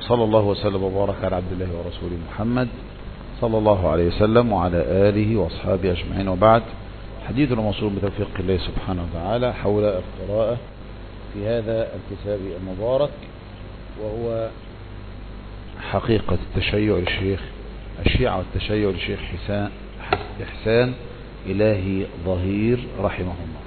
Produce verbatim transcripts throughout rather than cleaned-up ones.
صلى الله وسلم وبارك على عبد الله ورسوله محمد صلى الله عليه وسلم وعلى آله وأصحابه أجمعين، وبعد. حديثنا موصول بتوفيق الله سبحانه وتعالى حول القراءة في هذا الكتاب المبارك، وهو حقيقة التشيع للشيخ الشيعة والتشيع للشيخ حسان إحسان إلهي ظهير رحمه الله.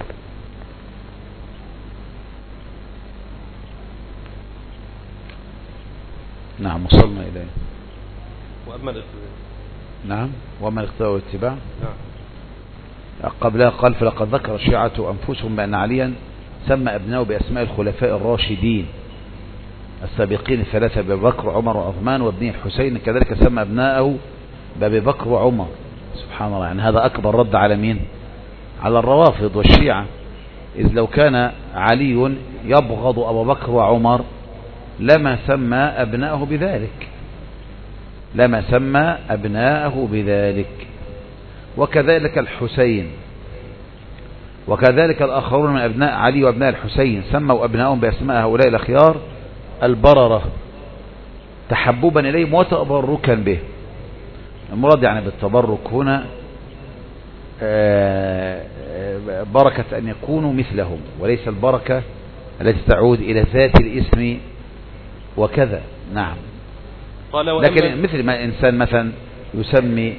نعم، وصلنا إليه. وأما الاقتداء نعم وأما الاقتداء والاتباع نعم. قبلها قال: فلقد ذكر الشيعة أنفسهم بأن عليا سمى أبنائه بأسماء الخلفاء الراشدين السابقين الثلاثة أبي بكر وعمر وعثمان وابنه الحسين، كذلك سمى أبنائه بأبي بكر وعمر. سبحان الله، يعني هذا أكبر رد على مين؟ على الروافض والشيعة. إذ لو كان علي يبغض أبا بكر وعمر لما سمى أبنائه بذلك لما سمى أبنائه بذلك وكذلك الحسين، وكذلك الآخرون من أبناء علي وأبناء الحسين سموا أبنائهم بأسماء هؤلاء الأخيار البررة تحببا إليهم وتبركا به. المراد يعني بالتبرك هنا بركة أن يكونوا مثلهم، وليس البركة التي تعود إلى ذات الاسم وكذا. نعم. لكن مثل ما إنسان مثلا يسمي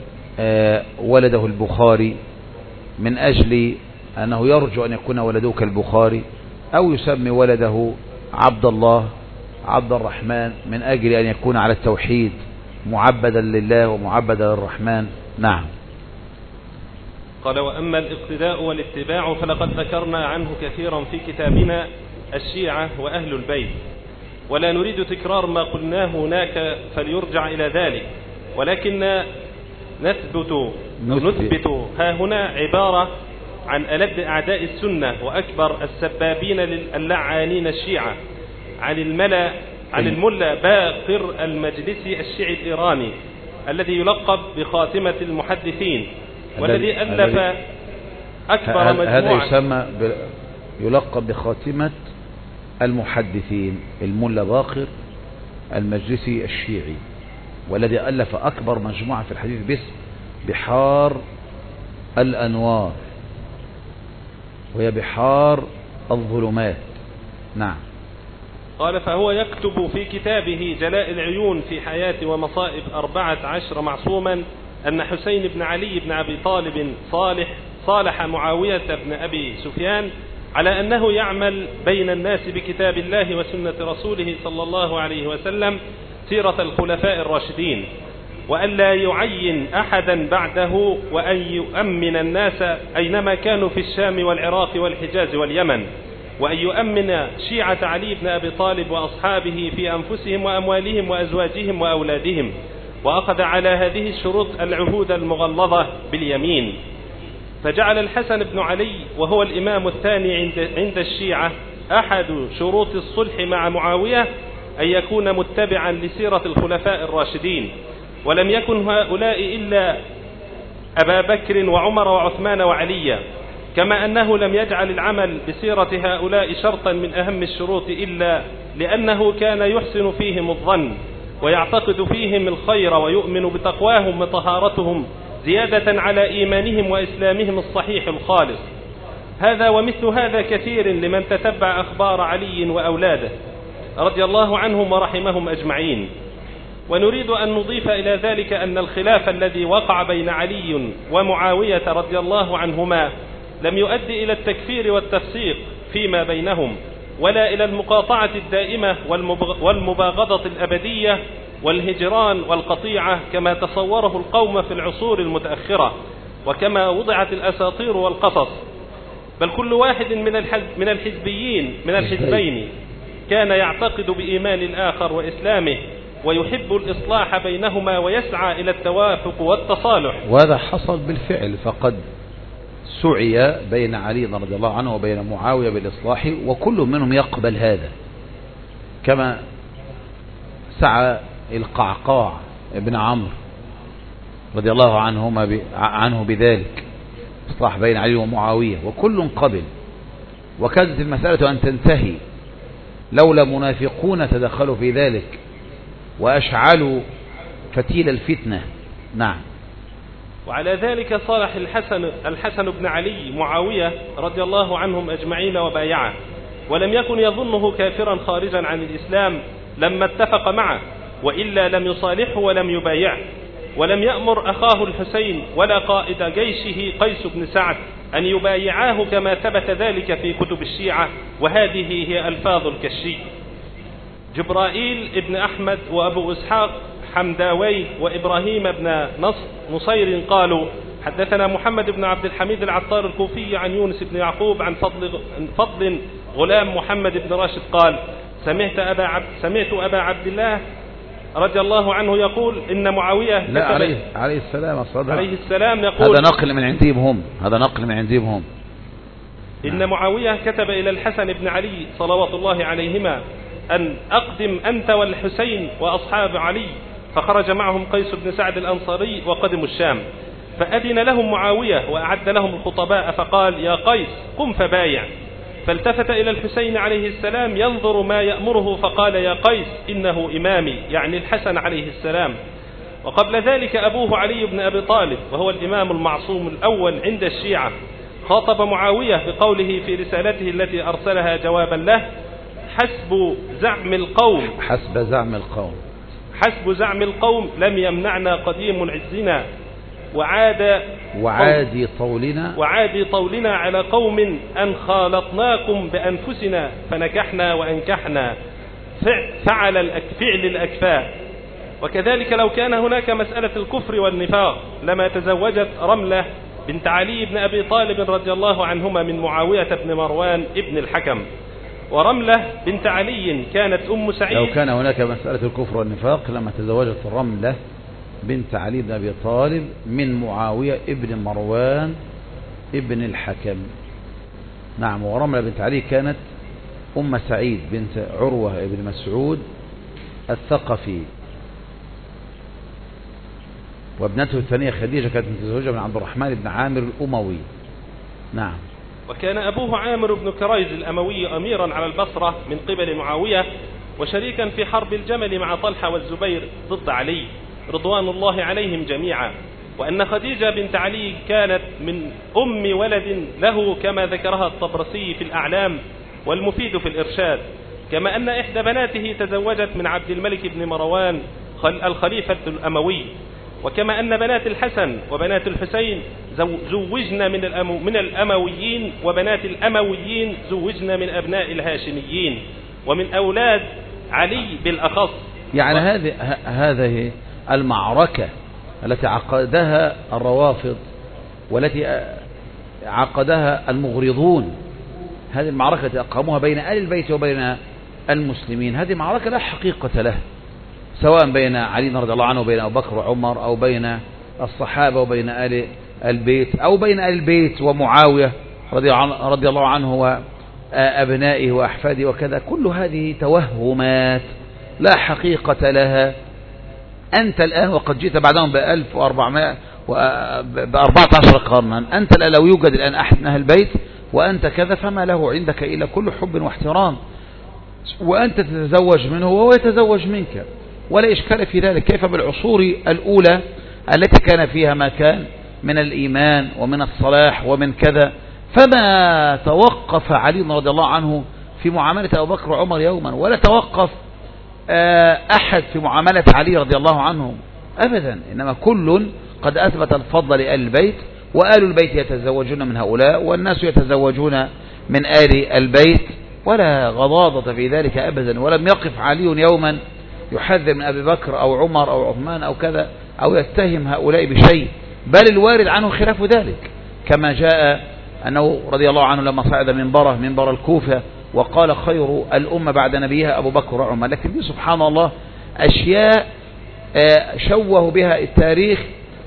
ولده البخاري من أجل أنه يرجو أن يكون ولده كالبخاري، أو يسمي ولده عبد الله عبد الرحمن من أجل أن يكون على التوحيد معبدا لله ومعبدا للرحمن. نعم. قال: وأما الاقتداء والاتباع فلقد ذكرنا عنه كثيرا في كتابنا الشيعة وأهل البيت، ولا نريد تكرار ما قلناه هناك فليرجع إلى ذلك، ولكن نثبت نثبت ها هنا عبارة عن ألد أعداء السنة وأكبر السبابين اللعانين الشيعة، عن الملا عن الملا باقر المجلسي الشيعي الإيراني الذي يلقب بخاتمة المحدثين، والذي ألف أكبر مجموعة. هذا يسمى يلقب بخاتمة المحدثين، الملا باقر المجلسي الشيعي، والذي ألف أكبر مجموعة في الحديث باسم بحار الأنوار، وهي بحار الظلمات. نعم. قال: فهو يكتب في كتابه جلاء العيون في حياة ومصائب أربعة عشر معصوما أن حسين بن علي بن أبي طالب صالح صالح معاوية بن أبي سفيان على أنه يعمل بين الناس بكتاب الله وسنة رسوله صلى الله عليه وسلم سيرة الخلفاء الراشدين، وأن لا يعين أحدا بعده، وأن يؤمن الناس أينما كانوا في الشام والعراق والحجاز واليمن، وأن يؤمن شيعة علي بن أبي طالب وأصحابه في أنفسهم وأموالهم وأزواجهم وأولادهم، وأخذ على هذه الشروط العهود المغلظة باليمين. فجعل الحسن بن علي وهو الإمام الثاني عند, عند الشيعة أحد شروط الصلح مع معاوية أن يكون متبعا لسيرة الخلفاء الراشدين، ولم يكن هؤلاء إلا أبا بكر وعمر وعثمان وعلي، كما أنه لم يجعل العمل بسيرة هؤلاء شرطا من أهم الشروط إلا لأنه كان يحسن فيهم الظن ويعتقد فيهم الخير ويؤمن بتقواهم وطهارتهم زيادة على إيمانهم وإسلامهم الصحيح الخالص. هذا ومثل هذا كثير لمن تتبع أخبار علي وأولاده رضي الله عنهم ورحمهم أجمعين. ونريد أن نضيف إلى ذلك أن الخلاف الذي وقع بين علي ومعاوية رضي الله عنهما لم يؤدي إلى التكفير والتفسيق فيما بينهم، ولا إلى المقاطعة الدائمة والمباغضة الأبدية والهجران والقطيعة كما تصوره القوم في العصور المتأخرة، وكما وضعت الأساطير والقصص. بل كل واحد من الحزبيين من الحزبين كان يعتقد بإيمان الآخر وإسلامه ويحب الإصلاح بينهما ويسعى إلى التوافق والتصالح. وهذا حصل بالفعل، فقد سعي بين علي رضي الله عنه وبين معاوية بالإصلاح، وكل منهم يقبل هذا، كما سعى القعقاع ابن عمرو رضي الله عنهما عنه بذلك، إصلاح بين علي ومعاوية، وكل قبل. وكادت المسألة أن تنتهي لولا منافقون تدخلوا في ذلك وأشعلوا فتيل الفتنة. نعم. وعلى ذلك صالح الحسن, الحسن بن علي معاوية رضي الله عنهم أجمعين وبايعه، ولم يكن يظنه كافرا خارجا عن الإسلام لما اتفق معه، وإلا لم يصالحه ولم يبايعه، ولم يأمر أخاه الحسين ولا قائد جيشه قيس بن سعد أن يبايعاه كما ثبت ذلك في كتب الشيعة، وهذه هي ألفاظ الكشي. جبرائيل ابن أحمد وأبو إسحاق حمداوي وإبراهيم بن نصر نصير قالوا حدثنا محمد بن عبد الحميد العطار الكوفي عن يونس بن يعقوب عن فضل, فضل غلام محمد بن راشد قال سمعت أبا عبد, سمعت أبا عبد الله رضي الله عنه يقول إن معاوية لا عليه, عليه السلام عليه السلام يقول هذا نقل من عندهم هم هذا نقل من عندهم هم إن معاوية كتب إلى الحسن بن علي صلوات الله عليهما أن أقدم أنت والحسين وأصحاب علي، فخرج معهم قيس بن سعد الأنصاري وقدموا الشام، فأذن لهم معاوية وأعد لهم الخطباء فقال يا قيس قم فبايع، فالتفت إلى الحسين عليه السلام ينظر ما يأمره فقال يا قيس إنه إمامي، يعني الحسن عليه السلام. وقبل ذلك أبوه علي بن أبي طالب وهو الإمام المعصوم الأول عند الشيعة خاطب معاوية بقوله في رسالته التي أرسلها جوابا له حسب زعم القوم حسب زعم القوم حسب زعم القوم لم يمنعنا قديم عزنا وعاد وعادي طولنا وعادي طولنا على قوم أن خالطناكم بأنفسنا فنكحنا وأنكحنا فعل الفعل الأكفاء. وكذلك لو كان هناك مسألة الكفر والنفاق لما تزوجت رملة بنت علي بن أبي طالب رضي الله عنهما من معاوية بن مروان ابن الحكم، ورملة بنت علي كانت أم سعيد. لو كان هناك مسألة الكفر والنفاق لما تزوجت رملة بنت علي بن أبي طالب من معاوية ابن مروان ابن الحكم. نعم. ورملة بنت علي كانت أم سعيد بنت عروة ابن مسعود الثقفي، وابنته الثانية خديجة كانت متزوجة من عبد الرحمن بن عامر الأموي. نعم. وكان أبوه عامر بن كريز الأموي أميرا على البصرة من قبل معاوية، وشريكا في حرب الجمل مع طلحة والزبير ضد علي رضوان الله عليهم جميعا. وأن خديجة بنت علي كانت من أم ولد له كما ذكرها الطبرسي في الأعلام والمفيد في الإرشاد، كما أن إحدى بناته تزوجت من عبد الملك بن مروان الخليفة الأموي، وكما أن بنات الحسن وبنات الحسين زوجن من الأمو من الأمويين، وبنات الأمويين زوجن من أبناء الهاشميين ومن أولاد علي بالأخص. يعني هذه هذه المعركة التي عقدها الروافض والتي عقدها المغرضون، هذه المعركة التي أقاموها بين آل البيت وبين المسلمين، هذه معركة لا حقيقة لها، سواء بين علي رضي الله عنه وبين أبو بكر وعمر، أو بين الصحابة وبين آل البيت، أو بين آل البيت ومعاوية رضي الله عنه وأبنائه وأحفاده وكذا. كل هذه توهمات لا حقيقة لها. أنت الآن وقد جئت بعدهم بألف وأربعمائة بأربعة عشر قرنا، أنت الآن لو يوجد الآن أحد من أهل البيت وأنت كذا فما له عندك إلا كل حب واحترام، وأنت تتزوج منه وهو يتزوج منك، ولا إشكال في ذلك. كيف بالعصور الأولى التي كان فيها ما كان من الإيمان ومن الصلاح ومن كذا، فما توقف علي رضي الله عنه في معاملة أبو بكر وعمر يوما، ولا توقف أحد في معاملة علي رضي الله عنه أبدا، إنما كل قد أثبت الفضل لآل البيت، وآل البيت يتزوجون من هؤلاء والناس يتزوجون من آل البيت، ولا غضاضة في ذلك أبدا. ولم يقف علي يوما يحذر من أبي بكر أو عمر أو عثمان أو كذا، أو يتهم هؤلاء بشيء، بل الوارد عنه خلاف ذلك، كما جاء أنه رضي الله عنه لما صعد منبره منبر الكوفة وقال خير الأمة بعد نبيها أبو بكر وعمر. لكن دي سبحان الله أشياء شوهوا بها التاريخ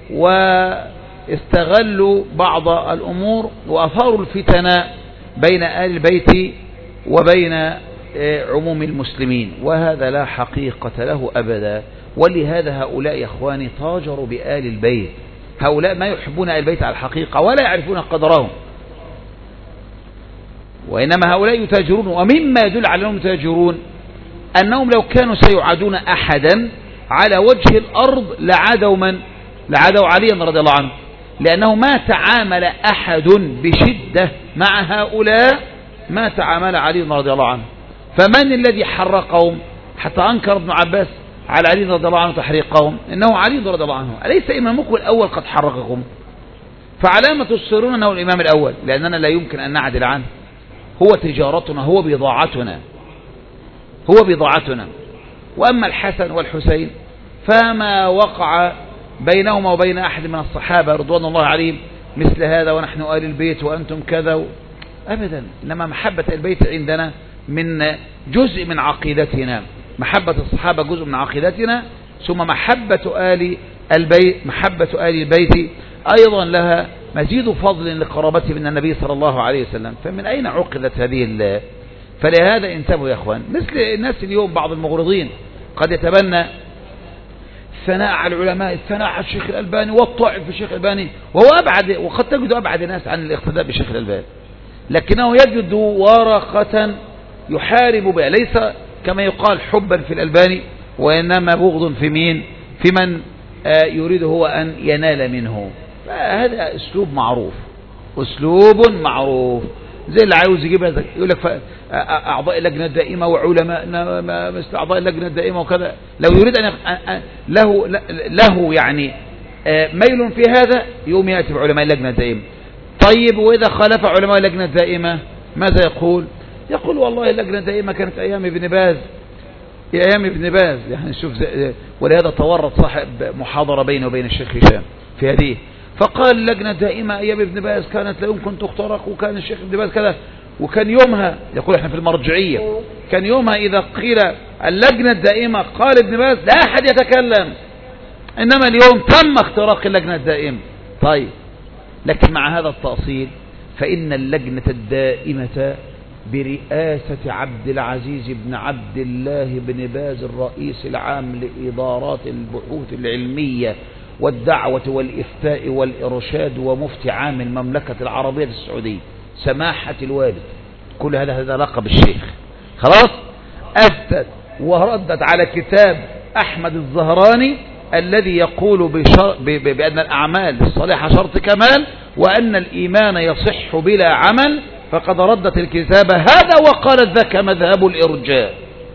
واستغلوا بعض الأمور وأثاروا الفتن بين آل البيت وبين عموم المسلمين، وهذا لا حقيقة له أبدا. ولهذا هؤلاء يا إخواني تاجروا بآل البيت، هؤلاء ما يحبون آل البيت على الحقيقة ولا يعرفون قدرهم، وإنما هؤلاء يتاجرون. ومما يدل على أنهم يتاجرون أنهم لو كانوا سيعادون أحدا على وجه الأرض لعادوا من لعادوا عليا رضي الله عنه، لأنه ما تعامل أحد بشدة مع هؤلاء ما تعامل علي رضي الله عنه. فمن الذي حرقهم حتى أنكر ابن عباس على علي رضي الله عنه تحريقهم؟ إنه علي رضي الله عنه. أليس إمامكم الأول قد حرقكم؟ فعلامة تصرون أنه الإمام الأول، لأننا لا يمكن أن نعدل عنه. هو تجارتنا، هو بضاعتنا، هو بضاعتنا. وأما الحسن والحسين فما وقع بينهما وبين أحد من الصحابة رضوان الله عليهم مثل هذا ونحن آل البيت وأنتم كذا، أبدا. إنما محبة البيت عندنا من جزء من عقيدتنا، محبة الصحابة جزء من عقيدتنا، ثم محبة آل البيت محبة آل البيت أيضا لها مزيد فضل لقرابته من النبي صلى الله عليه وسلم. فمن أين عقدت هذه الله؟ فلهذا انتبهوا يا أخوان. مثل الناس اليوم بعض المغرضين قد يتبنى الثناء على العلماء، الثناء على الشيخ الألباني والطعن في الشيخ الألباني، وهو أبعد، وقد تجد أبعد الناس عن الاقتداء بالشيخ الألباني، لكنه يجد ورقة يحارب بها، ليس كما يقال حبا في الألباني، وإنما بغض في مين؟ في من يريد هو أن ينال منه. فهذا أسلوب معروف، أسلوب معروف، زي اللي عاوز يجيبها يقول لك أعضاء اللجنة الدائمة وعلماء مثل أعضاء اللجنة الدائمة وكذا. لو يريد أن له له يعني ميل في هذا يوم يأتي بعلماء اللجنة الدائمة. طيب وإذا خالف علماء اللجنة الدائمة ماذا يقول؟ يقول والله اللجنة الدائمة كانت أيام ابن باز، أيام ابن باز يعني شوف. ولهذا تورط صاحب محاضرة بينه وبين الشيخ هشام في هذه، فقال اللجنة الدائمة أيام ابن باز كانت لا يمكن تخترق، وكان الشيخ ابن باز كذا، وكان يومها يقول احنا في المرجعية، كان يومها إذا قيل اللجنة الدائمة قال ابن باز لا أحد يتكلم، إنما اليوم تم اختراق اللجنة الدائمة. طيب لكن مع هذا التأصيل فإن اللجنة الدائمة برئاسة عبد العزيز بن عبد الله بن باز الرئيس العام لإدارات البحوث العلمية والدعوة والإفتاء والإرشاد ومفتي عام المملكة العربية السعودية سماحة الوالد، كل هذا هذا لقب الشيخ. خلاص أفتت وردت على كتاب أحمد الزهراني الذي يقول بشر... ب... ب... بأن الأعمال الصالحة شرط كمال، وأن الإيمان يصح بلا عمل، فقد ردت الكتاب هذا وقالت ذاك مذهب الإرجاء.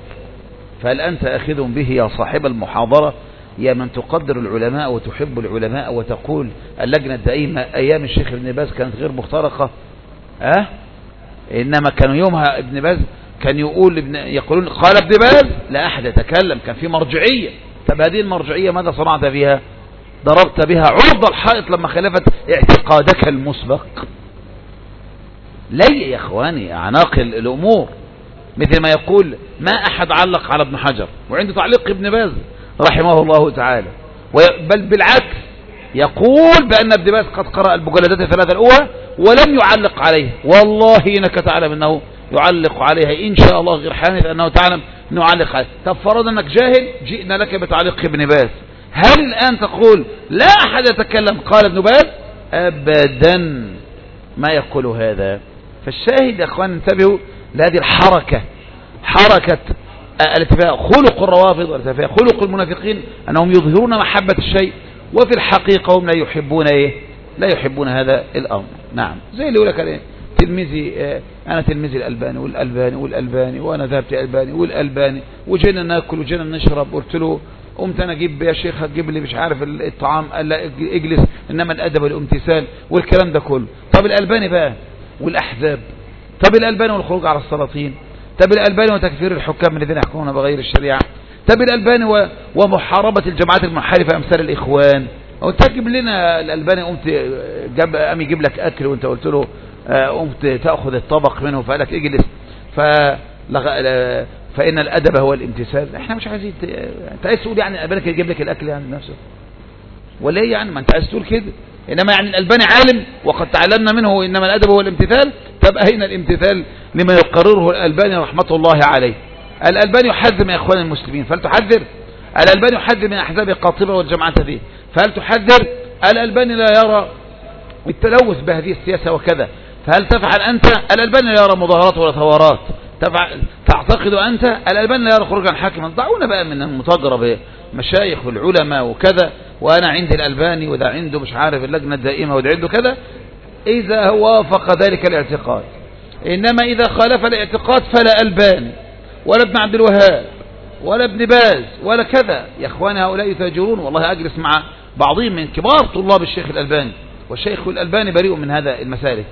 فهل أنت أخذ به يا صاحب المحاضرة، يا من تقدر العلماء وتحب العلماء وتقول اللجنة الدائمة أيام الشيخ ابن باز كانت غير مخترقة؟ أه؟ إنما كانوا يومها ابن باز كان يقول ابن يقولون قال ابن باز لا أحد يتكلم، كان في مرجعية. طب هذه المرجعية ماذا صنعت بها؟ ضربت بها عرض الحائط لما خالفت اعتقادك المسبق. لي يا إخواني أعناق الأمور، مثل ما يقول ما أحد علق على ابن حجر وعنده تعليق ابن باز رحمه الله تعالى، بل بالعكس يقول بأن ابن باز قد قرأ المجلدات الثلاثة الأولى ولم يعلق عليه. والله إنك تعلم أنه يعلق عليها إن شاء الله غير حانث، أنه تعلم أنه يعلق عليه. طب فرض أنك جاهل، جئنا لك بتعليق ابن باز، هل الآن تقول لا أحد يتكلم قال ابن باز؟ أبدا ما يقول هذا. فالشاهد يا أخوان انتبهوا لهذه الحركة، حركة الاتفاق، خلق الروافض والاتفاق، خلق المنافقين أنهم يظهرون محبة الشيء وفي الحقيقة هم لا يحبون إيه؟ لا يحبون هذا الأمر. نعم، زي اللي يقول لك عليه تلميذي اه أنا تلميذي الألباني والألباني والألباني وأنا ذهبت الألباني والألباني وجينا ناكل وجينا نشرب، قلت له قمت أنا أجيب يا شيخ هتجيب لي مش عارف الطعام، قال لا اجلس، إنما الأدب والامتثال والكلام ده كله. طب الألباني بقى والأحزاب، طب الألباني والخروج على السلاطين، طب الألباني وتكفير الحكام الذين يحكمون بغير الشريعة، طب الألباني و... ومحاربة الجماعات المنحرفة أمثال الإخوان. وانت تجيب لنا الألباني قمت جاب قام يجيب لك أكل وانت قلت له قمت تأخذ الطبق منه فقال لك اجلس، فلغ... فإن الأدب هو الامتثال. احنا مش عايزين ت... انت عايز تقول يعني الألباني يجيب لك الأكل يعني نفسه ولا ايه يعني؟ ما انت عايز تقول كده. إنما يعني الألباني عالم وقد تعلمنا منه إنما الأدب هو الامتثال. طب أين الامتثال لما يقرره الألباني رحمة الله عليه؟ الألباني يحذر من إخوان المسلمين فهل تحذر؟ الألباني يحذر من أحزاب قاطبة والجماعات هذه فهل تحذر؟ الألباني لا يرى التلوث بهذه السياسة وكذا فهل تفعل أنت؟ الألباني لا يرى مظاهرات ولا ثورات تعتقد أنت الألباني لا يخرج عن حاكما؟ ضعونا بقى من المتاجرة بمشايخ والعلماء وكذا، وأنا عندي الألباني وده عنده مش عارف اللجنة الدائمة وده عنده كذا، إذا وافق ذلك الاعتقاد. إنما إذا خالف الاعتقاد فلا ألباني ولا ابن عبد الوهاب ولا ابن باز ولا كذا. يا إخواني هؤلاء يتاجرون. والله أجلس مع بعضهم من كبار طلاب الشيخ الألباني، والشيخ الألباني بريء من هذا المسالك،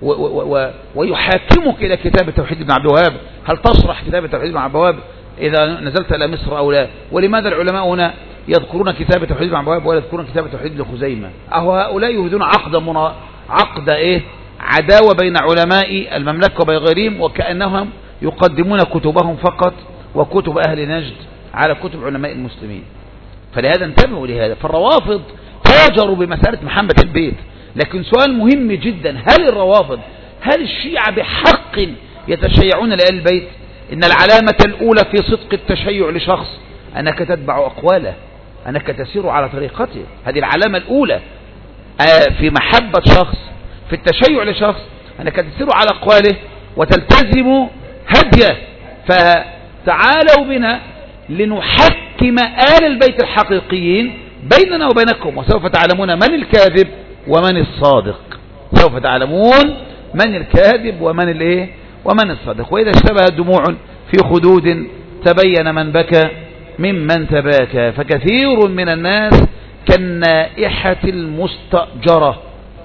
ويحاكمك إلى كتاب التوحيد ابن عبد الوهاب. هل تشرح كتاب التوحيد ابن عبد الوهاب إذا نزلت إلى مصر أو لا؟ ولماذا العلماء هنا يذكرون كتاب التوحيد ابن عبد الوهاب ولا يذكرون كتاب التوحيد ابن خزيمة؟ أهو هؤلاء يهدون عقد منا... عقد إيه عداوة بين علماء المملكة وبين غيرهم، وكأنهم يقدمون كتبهم فقط وكتب أهل نجد على كتب علماء المسلمين. فلهذا انتبهوا لهذا. فالروافض تاجروا بمسألة محمد البيت. لكن سؤال مهم جدا، هل الروافض هل الشيعة بحق يتشيعون لآل البيت؟ إن العلامة الأولى في صدق التشيع لشخص أنك تتبع أقواله، أنك تسير على طريقته. هذه العلامة الأولى في محبة شخص، في التشيع لشخص، أنك تسير على أقواله وتلتزم هديه. فتعالوا بنا لنحكم آل البيت الحقيقيين بيننا وبينكم، وسوف تعلمون من الكاذب ومن الصادق. سوف تعلمون من الكاذب ومن الايه ومن الصادق. وإذا اشتبهت دموع في خدود تبين من بكى ممن تباكى. فكثير من الناس كالنائحة المستأجرة،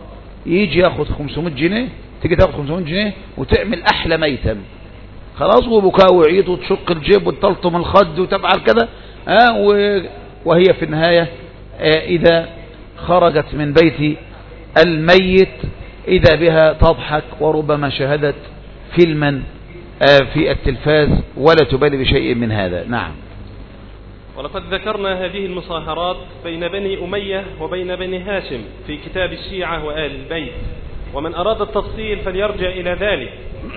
يجي ياخد خمسمائة جنيه، تيجي تاخد خمسمائة جنيه وتعمل أحلى ميتم، خلاص، وبكاء وعيط وتشق الجيب وتلطم الخد وتفعل كذا. آه وهي في النهاية آه إذا خرجت من بيت الميت إذا بها تضحك، وربما شاهدت فيلما آه في التلفاز ولا تبالي بشيء من هذا. نعم. ولقد ذكرنا هذه المصاهرات بين بني أمية وبين بني هاشم في كتاب الشيعة وآل البيت، ومن أراد التفصيل فليرجع إلى ذلك.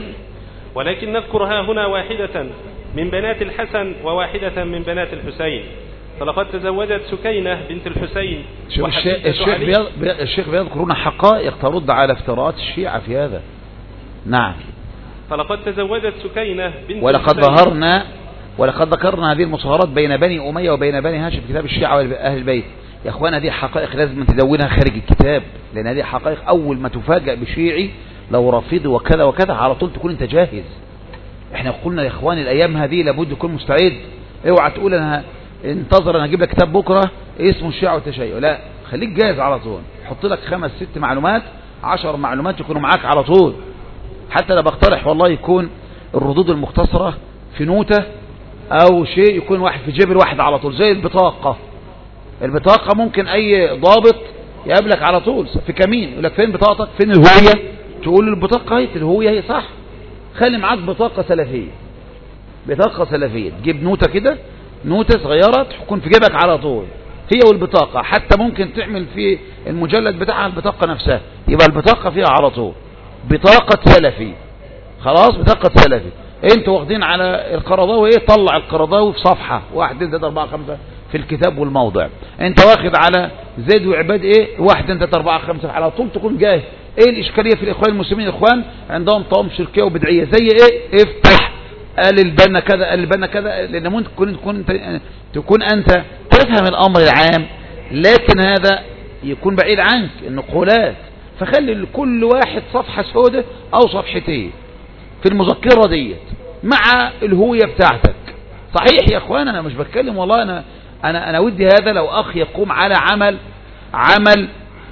ولكن نذكر ها هنا واحدة من بنات الحسن وواحدة من بنات الحسين. فلقد تزوجت سكينة بنت الحسين. الشيخ, الشيخ بيذكرون حقائق ترد على افتراءات الشيعة في هذا. نعم. فلقد تزوجت سكينة بنت ولقد ظهرنا ولقد ذكرنا هذه المصاهرات بين بني أمية وبين بني هاشم في كتاب الشيعة وأهل البيت. يا أخوانا هذه حقائق لازم تدونها خارج الكتاب، لأن هذه حقائق أول ما تفاجأ بشيعي لو رافضي وكذا وكذا على طول تكون أنت جاهز. احنا قلنا يا إخواني الأيام هذه لابد تكون مستعد. اوعى تقول أنا انتظر أنا أجيب لك كتاب بكرة اسمه الشيعة والتشيع، لا، خليك جاهز على طول. حط لك خمس ست معلومات عشر معلومات يكونوا معاك على طول. حتى لو بقترح والله يكون الردود المختصرة في نوتة أو شيء، يكون واحد في جيب الواحد على طول، زي البطاقة. البطاقة ممكن أي ضابط يقابلك على طول في كمين يقول لك فين بطاقتك، فين الهوية، تقول البطاقة هي الهوية هي صح. خلي معاك بطاقة سلفية، بطاقة سلفية، تجيب نوتة كده، نوتة صغيرة تكون في جيبك على طول، هي والبطاقة. حتى ممكن تعمل في المجلد بتاعها البطاقة نفسها، يبقى البطاقة فيها على طول بطاقة سلفي. خلاص، بطاقة سلفي. انتوا واخدين على القرضاوي ايه، طلع القرضاوي في صفحة واحد اتنين تلاتة اربعة خمسة في الكتاب والموضع. انت واخد على زيد وعباد ايه، واحد اتنين تلاتة اربعة خمسة، على طول تكون جاهز. ايه الاشكالية في الاخوان المسلمين؟ الاخوان عندهم طوام شركية وبدعية زي ايه، افتح قال البنا كذا قال البنا كذا، لان ممكن تكون تكون تكون انت تفهم الامر العام، لكن هذا يكون بعيد عنك النقولات. فخلي لكل واحد صفحة سوداء او صفحتين في المذكرة ديت مع الهوية بتاعتك. صحيح يا اخوان، انا مش بتكلم والله، انا انا انا ودي هذا لو اخ يقوم على عمل عمل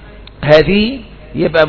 هذه، يبقى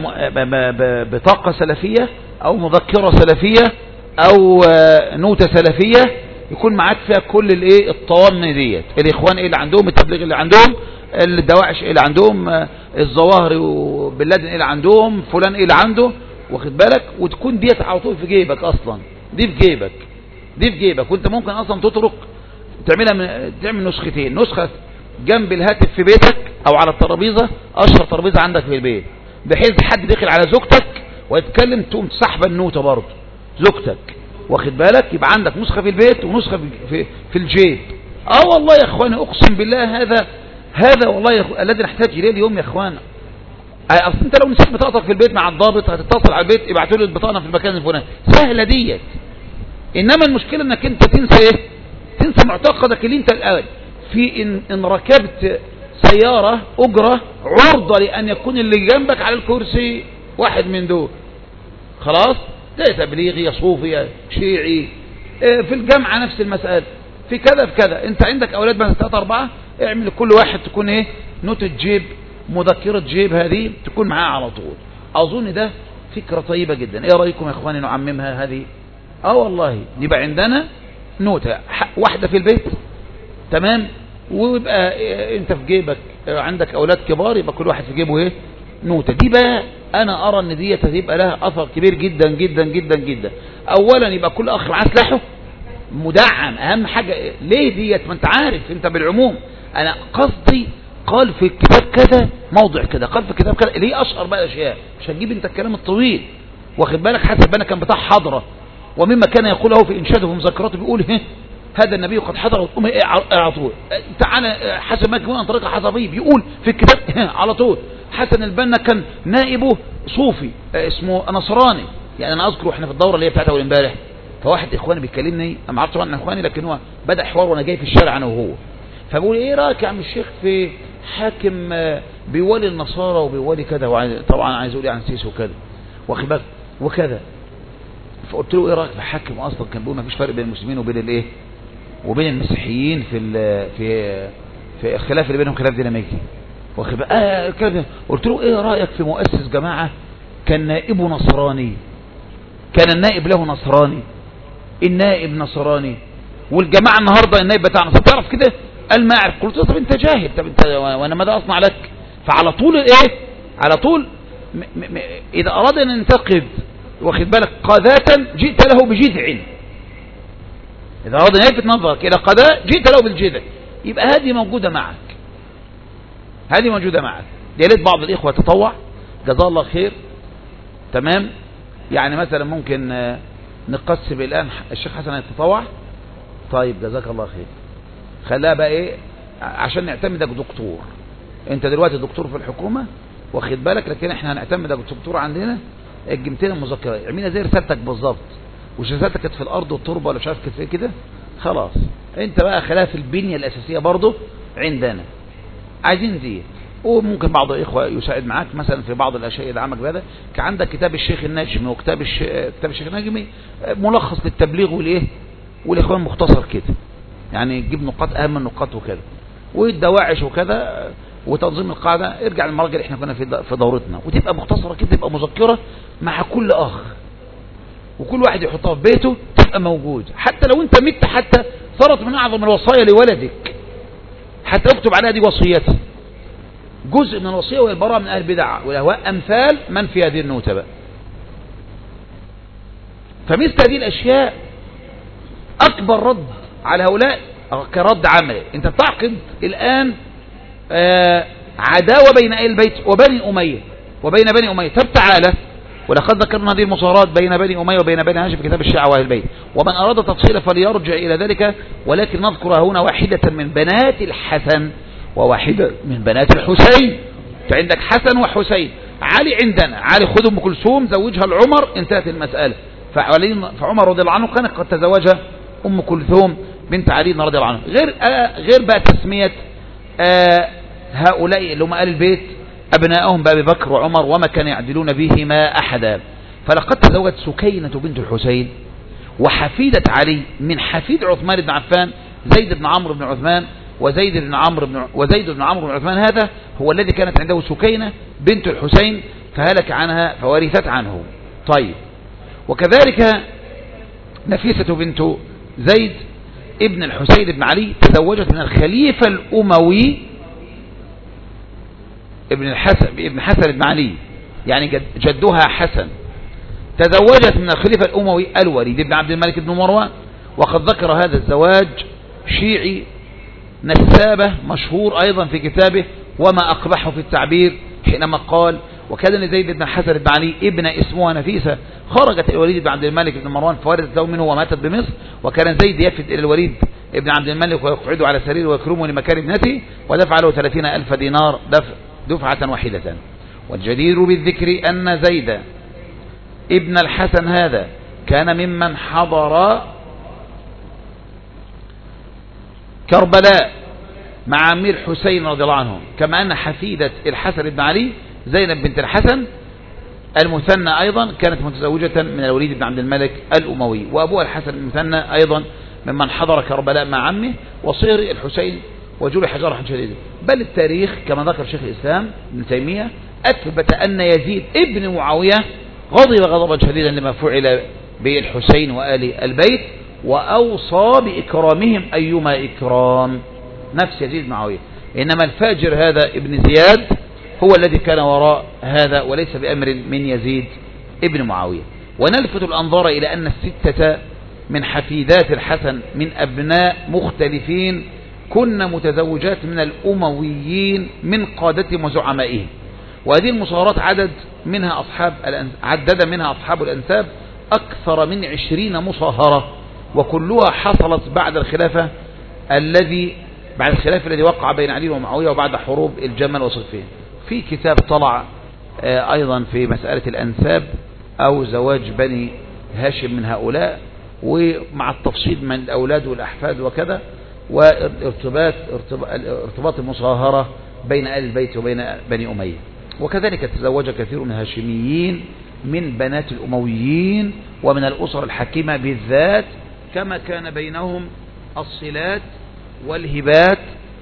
بطاقة سلفية او مذكرة سلفية او نوتة سلفية يكون معاك فيها كل الايه الطوامن ديت، الاخوان ايه اللي عندهم، التبليغ اللي عندهم، الدواعش ايه اللي عندهم، الظواهر وبن لادن ايه اللي عندهم، فلان ايه اللي عنده، واخد بالك، وتكون ديت على طول في جيبك. اصلا دي في جيبك، دي في جيبك، وانت ممكن اصلا تترك تعملها من تعمل نسختين، نسخة جنب الهاتف في بيتك او على الترابيزة، اشهر ترابيزة عندك في البيت، بحيث حد داخل على زوجتك ويتكلم تقوم تسحب النوتة برضه زوجتك، واخد بالك، يبقى عندك نسخة في البيت ونسخة في في الجيب. اه والله يا اخواني اقسم بالله هذا هذا والله الذي نحتاج اليه اليوم يا اخوان. اصل انت لو نسيت بطاقتك في البيت مع الضابط هتتصل على البيت ابعتوا لي البطاقه في المكان الفلاني، سهله ديت، إنما المشكلة أنك أنت تنسى إيه؟ تنسى معتقدك اللي أنت الأول في إن, إن ركبت سيارة أجرة عرضة لأن يكون اللي جنبك على الكرسي واحد من دول، خلاص ده تبليغي يا صوفي يا شيعي. في الجامعة نفس المسألة، في كذا في كذا. أنت عندك أولاد مثلا ثلاثة أربعة، اعمل لكل واحد تكون إيه نوتة جيب، مذكرة جيب هذه تكون معاه على طول. أظن ده فكرة طيبة جدا. إيه رأيكم يا إخواني نعممها هذه؟ آه والله يبقى عندنا نوتة واحدة في البيت، تمام، ويبقى انت في جيبك عندك اولاد كبار، يبقى كل واحد في جيبه ايه نوتة. دي بقى انا ارى ان دي هتبقى لها اثر كبير جدا جدا جدا جدا. اولا يبقى كل اخ معاه سلاحه مدعم، اهم حاجة ليه ديت، ما انت عارف انت بالعموم. انا قصدي قال في الكتاب كذا موضع كذا، قال في الكتاب كذا، ليه اشهر بقى اشياء، مش هتجيب انت الكلام الطويل، واخد بالك. حسب انا كان بتاع حضرة، ومما كان يقوله في انشاده ومذكراته بيقول ها هذا النبي قد حضر وتقوم ايه على طول. تعالى حسن مكي عن طريقه حصبي بيقول في الكتاب على طول. حسن البنا كان نائبه صوفي اسمه نصراني، يعني انا اذكر احنا في الدوره اللي هي بتاعتها اول امبارح، فواحد اخواني بيكلمني، انا ما اعرفش طبعا اخواني، لكن هو بدا حوار وانا جاي في الشارع انا وهو، فبقول ايه رايك يا عم الشيخ في حاكم بيولي النصارى وبيولي كذا، طبعا عايز اقول عن سيسي وكذا واخد بالك وكذا. فقلت له ايه رايك في حاكم اصلا كان بيقول ما فيش فرق بين المسلمين وبين الايه وبين المسيحيين في في في الخلاف اللي بينهم خلاف ديناميكي، واخد بالك. اه كده قلت له ايه رايك في مؤسس جماعه كان نائبه نصراني، كان النائب له نصراني، النائب نصراني، والجماعه النهارده النائب بتاعنا تعرف كده، قال ما اعرف. قلت له طب انت جاهل، طب انت وانا ماذا اصنع لك؟ فعلى طول ايه على طول م م اذا اراد ان ينتقد واخد بالك قذاة جئت له بجذع، إذا أراد أن يلفت نظرك إلى قضاء جئت له بالجذع. يبقى هذه موجودة معك، هذه موجودة معك. يا ريت بعض الإخوة تطوع جزاه الله خير، تمام. يعني مثلا ممكن نقسم الآن الشيخ حسن يتطوع، طيب جزاك الله خير، خلاها بقى إيه عشان نعتمدك دكتور. أنت دلوقتي دكتور في الحكومة واخد بالك، لكن إحنا هنعتمدك دكتور عندنا، الجمتين المذكرة اعملها زي رسالتك بالظبط، وش رسالتك كانت في الأرض والتربة ولا مش عارف كده كده، خلاص أنت بقى خلاف البنية الأساسية برضه عندنا عايزين دي. وممكن بعض الإخوة يساعد معاك مثلا في بعض الأشياء يدعمك بهذا. كان عندك كتاب الشيخ الناجمي وكتاب الش... كتاب الشيخ الناجمي ملخص للتبليغ والإيه والإخوان مختصر كده، يعني تجيب نقاط أهم النقاط وكذا، والدواعش وكذا وتنظيم القاعدة. ارجع للمراجع اللي احنا كنا في في دورتنا، وتبقى مختصرة كده، تبقى مذكرة مع كل أخ، وكل واحد يحطها في بيته تبقى موجود. حتى لو انت مت حتى صارت من أعظم الوصايا لولدك، حتى اكتب عليها دي وصيتي، جزء من الوصية والبراءة من أهل البدع والأهواء، أمثال من في هذه النوتة بقى. فمثل هذه الأشياء أكبر رد على هؤلاء كرد عملي. انت بتعقد الآن آه عداوة بين أهل البيت وبني أمية وبين بني أمية. طب تعالى، ولقد ذكرنا هذه المصارات بين بني أمية وبين بني هاشم في كتاب الشيعة وأهل البيت، ومن أراد تفصيل فليرجع إلى ذلك، ولكن نذكر هنا واحدة من بنات الحسن وواحدة من بنات الحسين. فعندك حسن وحسين. علي عندنا علي خذ أم كلثوم زوجها العمر، انتهت المسألة. فعمر رضي الله عنه كان قد تزوجها أم كلثوم بنت علي رضي الله عنه. غير آه غير بقى تسمية آه هؤلاء اللي هم آل البيت أبنائهم بأبي بكر وعمر وما كان يعدلون بهما أحدا. فلقد تزوجت سكينة بنت الحسين وحفيدة علي من حفيد عثمان بن عفان زيد بن عمرو بن عثمان، وزيد بن عمرو بن وزيد بن عمرو بن عثمان هذا هو الذي كانت عنده سكينة بنت الحسين فهلك عنها فورثت عنه. طيب، وكذلك نفيسة بنت زيد ابن الحسين بن علي تزوجت من الخليفة الأموي ابن الحسن ابن حسن بن علي، يعني جد جدها حسن، تزوجت من الخليفة الأموي الوليد بن عبد الملك بن مروان. وقد ذكر هذا الزواج شيعي نسابة مشهور أيضا في كتابه وما أقبحه في التعبير، حينما قال: وكان لزيد بن حسن بن علي ابن اسمها نفيسة خرجت الوليد بن عبد الملك بن مروان فورثت له منه وماتت بمصر، وكان زيد يفد إلى الوليد ابن عبد الملك ويقعده على سريره ويكرمه لمكان ابنته ودفع له ثلاثين ألف دينار دفع دفعة واحدة. والجدير بالذكر أن زيد ابن الحسن هذا كان ممن حضر كربلاء مع أمير حسين رضي الله عنه، كما أن حفيدة الحسن بن علي زينب بنت الحسن المثنى أيضا كانت متزوجة من الوليد بن عبد الملك الأموي، وأبوها الحسن المثنى أيضا ممن حضر كربلاء مع عمه، وصير الحسين وجرح جرحا شديدا. بل التاريخ كما ذكر شيخ الإسلام ابن تيمية أثبت أن يزيد ابن معاوية غضب غضبا شديدا لما فعل بالحسين وآل البيت، وأوصى بإكرامهم أيما إكرام، نفس يزيد معاوية. إنما الفاجر هذا ابن زياد هو الذي كان وراء هذا، وليس بأمر من يزيد ابن معاوية. ونلفت الأنظار إلى أن الستة من حفيدات الحسن من أبناء مختلفين كن متزوجات من الأمويين من قادتهم وزعمائهم، وهذه المصاهرات عدد منها أصحاب عدد منها أصحاب الأنساب أكثر من عشرين مصاهرة، وكلها حصلت بعد الخلافة الذي بعد الخلاف الذي وقع بين علي ومعاوية وبعد حروب الجمل وصفين. في كتاب طلع أيضا في مسألة الأنساب أو زواج بني هاشم من هؤلاء، ومع التفصيل من الأولاد والأحفاد وكذا، وارتباط ارتباط المصاهرة بين آل البيت وبين بني أمية. وكذلك تزوج كثير من الهاشميين من بنات الأمويين ومن الأسر الحكيمة بالذات، كما كان بينهم الصلات والهبات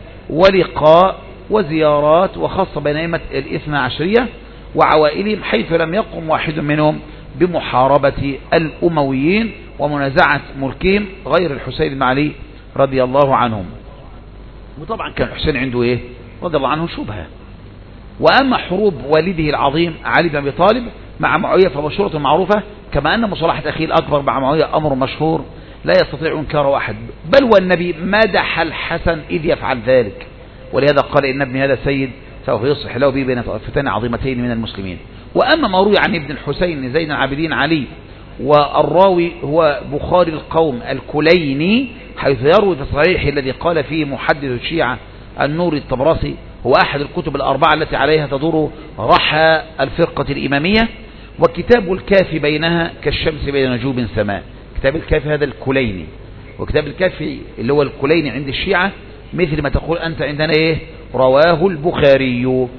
ولقاء وزيارات، وخاصة بين أئمة الاثنى عشرية وعوائلهم، حيث لم يقم واحد منهم بمحاربة الأمويين ومنازعة ملكهم غير الحسين بن علي رضي الله عنهم. وطبعا كان الحسين عنده ايه رضي الله عنه شبهة. وأما حروب والده العظيم علي بن أبي طالب مع معاوية فمشهورة معروفة، كما أن مصالحة أخيه الأكبر مع معاوية أمر مشهور لا يستطيع إنكاره أحد، بل والنبي مدح الحسن إذ يفعل ذلك، ولهذا قال إن ابن هذا سيد سوف يصلح له به بين طائفتين عظيمتين من المسلمين. وأما ما روي عن ابن الحسين زين العابدين علي، والراوي هو بخاري القوم الكليني، حيث يروي في الصحيح الذي قال فيه محدث الشيعة النور الطبراسي هو أحد الكتب الأربعة التي عليها تدور رحى الفرقة الإمامية، وكتاب الكافي بينها كالشمس بين نجوم سماء. كتاب الكافي هذا الكليني، وكتاب الكافي اللي هو الكليني عند الشيعة مثل ما تقول أنت عندنا إيه رواه البخاري،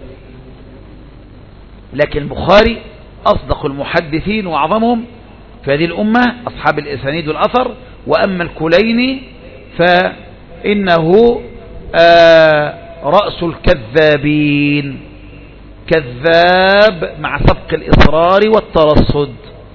لكن البخاري أصدق المحدثين وأعظمهم في هذه الأمة أصحاب الإسانيد والأثر. وأما الكليني فإنه آه رأس الكذابين، كذاب مع سبق الإصرار والترصد.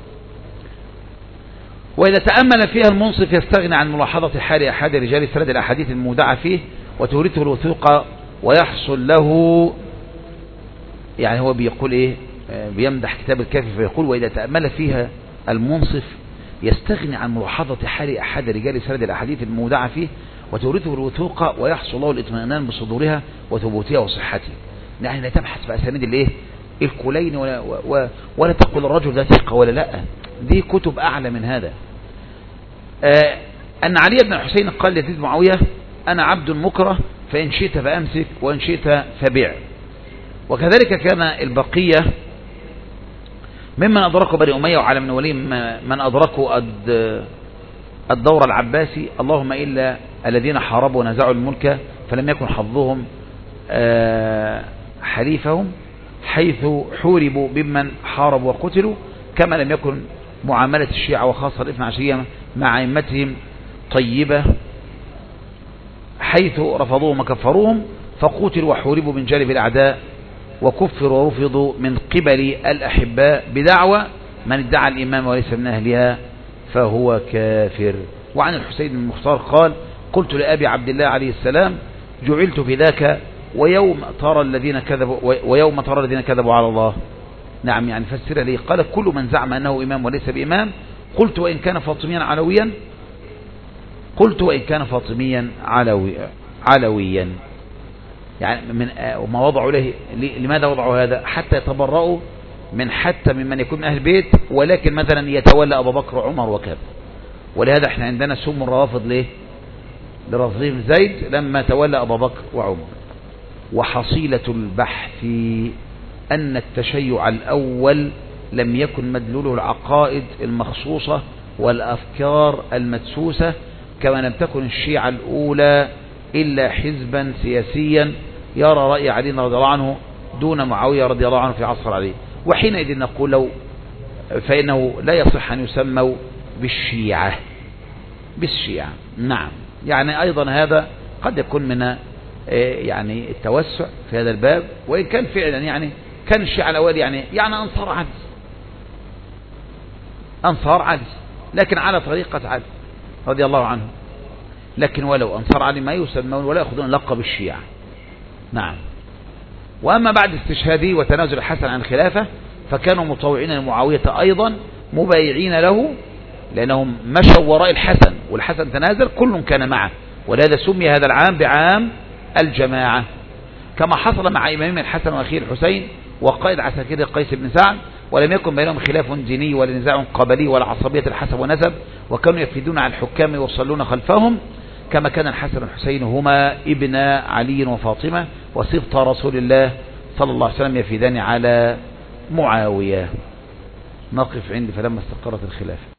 وإذا تأمل فيها المنصف يستغني عن ملاحظة حال أحد رجال سرد الأحاديث المودعة فيه وتورثه الوثوق، ويحصل له، يعني هو بيقول إيه بيمدح كتاب الكافي فيقول وإذا تأمل فيها المنصف يستغني عن ملاحظة حال أحد رجال سرد الأحاديث المودعة فيه وتورثه الوثوق، ويحصل له الاطمئنان بصدورها وثبوتها وصحتها. يعني لا تبحث في أسانيد الايه الكلين ولا, ولا تقول الرجل ده ثقة ولا لا، دي كتب أعلى من هذا. آه أن علي بن الحسين قال ليزيد معاوية أنا عبد مكره فإن شئت فأمسك وإن شئت فبيع. وكذلك كان البقية ممن أدركوا بني أمية وعلى من وليهم من أدركوا الدور العباسي، اللهم إلا الذين حاربوا ونزعوا الملك فلم يكن حظهم حليفهم، حيث حوربوا بمن حاربوا وقتلوا، كما لم يكن معاملة الشيعة وخاصة الاثنى عشرية مع أئمتهم طيبة، حيث رفضوهم وكفروهم فقتلوا وحوربوا من جانب الأعداء وكفروا ورفضوا من قبل الأحباء بدعوى من ادعى الإمام وليس من أهلها فهو كافر. وعن الحسين بن المختار قال قلت لأبي عبد الله عليه السلام جعلت في ذاك ويوم ترى الذين كذبوا ويوم ترى الذين كذبوا على الله. نعم يعني فسر لي. قال كل من زعم أنه إمام وليس بإمام. قلت وإن كان فاطميا علويا قلت وإن كان فاطميا علوي علويا يعني من وما وضعوا له. لماذا وضعوا هذا؟ حتى يتبرؤوا من حتى ممن يكون من أهل البيت ولكن مثلا يتولى أبو بكر وعمر وكذا. ولهذا احنا عندنا سم الروافض ليه؟ لرفضهم زيد لما تولى أبو بكر وعمر. وحصيلة البحث أن التشيع الأول لم يكن مدلوله العقائد المخصوصة والأفكار المدسوسة، كما لم تكن الشيعة الأولى إلا حزبا سياسيا يرى رأي علي رضي الله عنه دون معاوية رضي الله عنه في عصر علي. وحينئذ نقول لو فإنه لا يصح أن يسموا بالشيعة بالشيعة. نعم، يعني أيضا هذا قد يكون من يعني التوسع في هذا الباب، وإن كان فعلا يعني كان الشيعة الأول يعني يعني أنصار علي أنصار علي لكن على طريقة علي رضي الله عنه، لكن ولو أنصار علي ما يسمون ولا يأخذون لقب الشيعة. نعم. وأما بعد استشهاده وتنازل الحسن عن الخلافة فكانوا مطوعين لمعاوية أيضا مبايعين له، لأنهم مشوا وراء الحسن والحسن تنازل كل كان معه، ولهذا سمي هذا العام بعام الجماعة، كما حصل مع إمامهم الحسن وأخيه الحسين وقائد عساكر قيس بن سعد، ولم يكن بينهم خلاف ديني ولا نزاع قبلي ولا عصبية الحسب ونسب، وكانوا يفيدون على الحكام ويصلون خلفهم، كما كان الحسن والحسين هما ابن علي وفاطمة وسبط رسول الله صلى الله عليه وسلم يفيدان على معاوية. نقف عند فلما استقرت الخلافة.